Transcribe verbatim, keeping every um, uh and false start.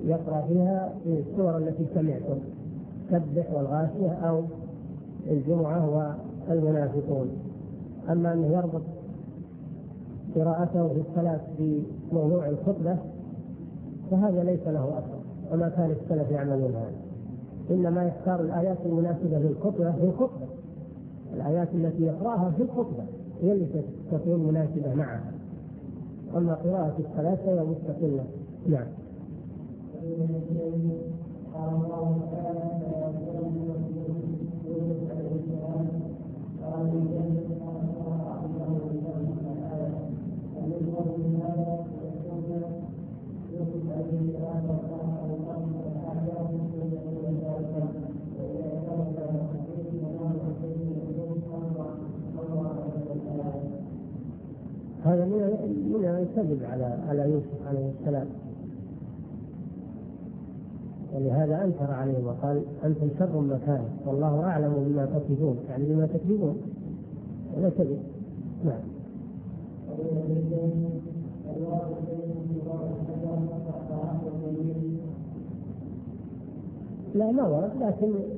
يقرأ فيها في السور التي سمعتم، سبح والغاشية أو الجمعة والمنافقون. أما أنه يربط قراءته في الصلاة بموضوع الخطبة فهذا ليس له أصل، وما كان السلف يعملون هذا، إنما يختار الآيات المناسبة للخطبة في الخطبة، الآيات التي يقرأها في الخطبة هي التي تكون مناسبة معها، أما قراءة الصلاة فهي مستقلة. نعم. هذا من يكذب على على يوسف عليه السلام، ولهذا أنكر عليه وقال أنتم شر مكان والله أعلم بما تصفون، يعني بما تكذبون، هذا كذب. نعم. لا ما ورد، لكن